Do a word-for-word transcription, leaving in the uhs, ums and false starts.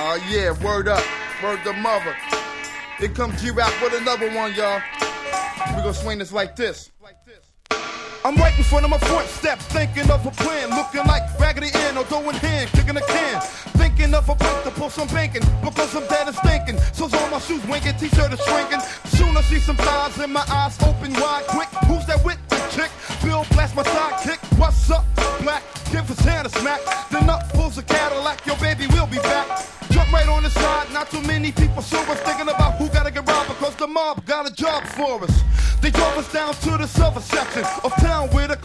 Oh yeah, word up, word to mother. Here comes G-Rap with another one, y'all. We gonna swing this like this. I'm right in front of my front steps, thinking of a plan, looking like Raggedy Ann or doing hand, kicking a can. Thinking of a break to pull some banking, because I'm dead and stinking. So's all my shoes winking, t-shirt is shrinking. Soon I see some thighs in my eyes open wide, quick. Who's that with the chick? Bill blast my sidekick. What's up, black? Give his hand a smack. Then up pulls a Cadillac, yo baby, we'll be back. Jump right on the side, not too many people sober, thinking about who gotta get robbed because the mob got a job for us. They drove us down to the southern section of town where the